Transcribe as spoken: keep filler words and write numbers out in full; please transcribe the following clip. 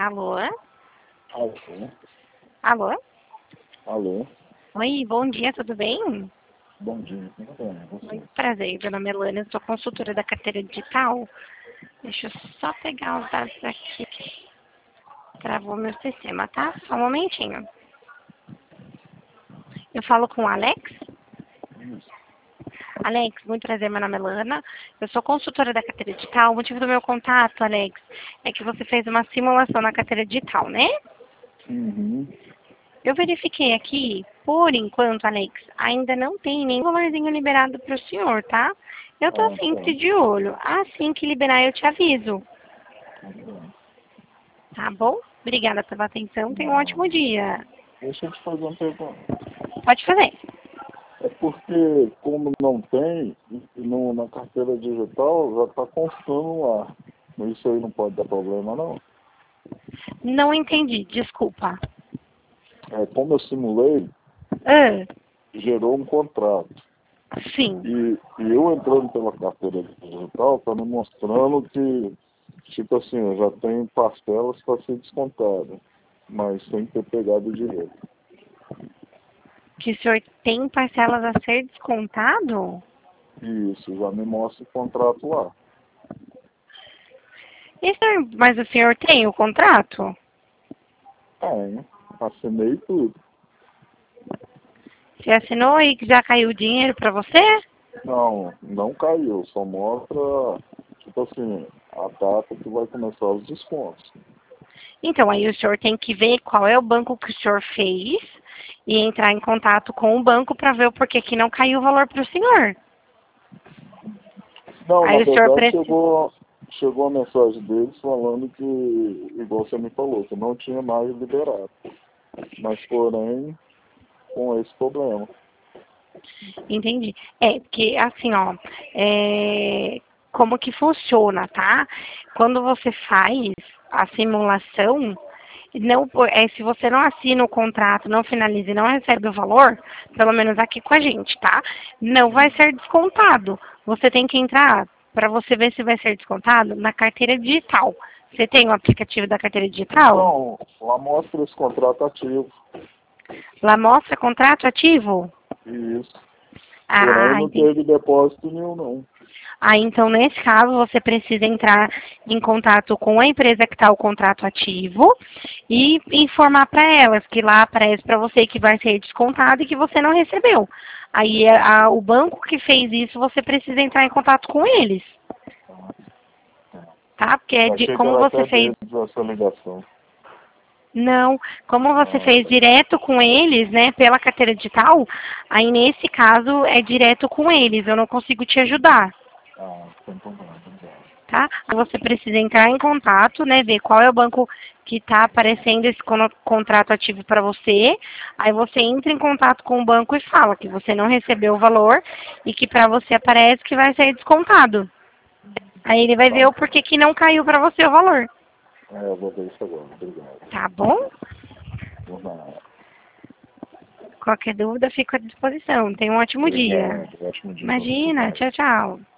Alô? Alô? Alô? Alô? Oi, bom dia, tudo bem? Bom dia, tudo bem? Você? Muito prazer, meu nome é Luana, eu sou consultora da carteira digital. Deixa eu só pegar os dados aqui. Travou meu sistema, tá? Só um momentinho. Eu falo com o Alex? Isso. Alex, muito prazer, meu nome é Lana. Eu sou consultora da carteira digital. O motivo do meu contato, Alex, é que você fez uma simulação na carteira digital, né? Uhum. Eu verifiquei aqui, por enquanto, Alex, ainda não tem nenhum valorzinho liberado para o senhor, tá? Eu tô Ah, sempre tá. de olho. Assim que liberar, eu te aviso. Tudo bem. Tá bom? Obrigada pela atenção. Tenha um ótimo Não. dia. Deixa eu te fazer uma pergunta. Pode fazer. É porque, como não tem, no, na carteira digital já está constando lá. Isso aí não pode dar problema, não. Não entendi, desculpa. É, como eu simulei, Ah, gerou um contrato. sim. E, e eu entrando pela carteira digital, está me mostrando que, tipo assim, eu já tenho parcelas para ser descontada, mas sem ter pegado o dinheiro. Que o senhor tem parcelas a ser descontado? Isso, já me mostra o contrato lá. E, senhor, mas o senhor tem o contrato? Tem, assinei tudo. Você assinou e já caiu o dinheiro para você? Não, não caiu, só mostra, tipo assim, a data que vai começar os descontos. Então, aí o senhor tem que ver qual é o banco que o senhor fez e entrar em contato com o banco para ver o porquê que não caiu o valor para o senhor. Não, na Aí o senhor verdade precisa... chegou, chegou a mensagem deles falando que, igual você me falou, que não tinha mais liberado. Mas porém, com esse problema. Entendi. É, porque assim, ó, é... como que funciona, tá? Quando você faz a simulação, não, é, se você não assina o contrato, não finaliza e não recebe o valor, pelo menos aqui com a gente, tá? Não vai ser descontado. Você tem que entrar, para você ver se vai ser descontado, na carteira digital. Você tem o aplicativo da carteira digital? Então, lá mostra esse contrato ativo. Lá mostra contrato ativo? Isso. Porém, Ah, não entendi. teve depósito nenhum, não. Ah, então, nesse caso, você precisa entrar em contato com a empresa que está o contrato ativo e informar para elas que lá aparece para você que vai ser descontado e que você não recebeu. Aí, a, a- o banco que fez isso, você precisa entrar em contato com eles, tá? Porque é de, Achei que como era você até fez... deles essa ligação. Não, como você Ah, fez tá. direto com eles, né, pela carteira digital, aí nesse caso é direto com eles, eu não consigo te ajudar. Ah, sem problema, obrigado. Tá? Aí você precisa entrar em contato, né, ver qual é o banco que está aparecendo esse cono- contrato ativo para você. Aí você entra em contato com o banco e fala que você não recebeu o valor e que para você aparece que vai ser descontado. Aí ele vai Tá ver o bom. porquê que não caiu para você o valor. É, eu vou ver isso agora. Obrigado. Tá bom? Por nada. Qualquer dúvida, fico à disposição. Tenha um ótimo dia. Obrigado. Ótimo dia para você Imagina, também. tchau, tchau.